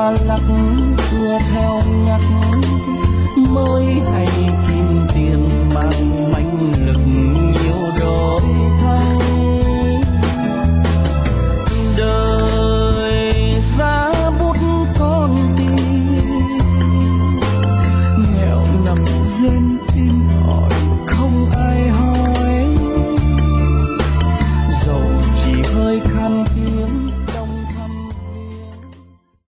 xa lắc xưa theo nhắc mới hay kim tiền mang mãnh lực nhiều đổi thay. Đời giá bút con tim nghèo nằm rên in ỏi không ai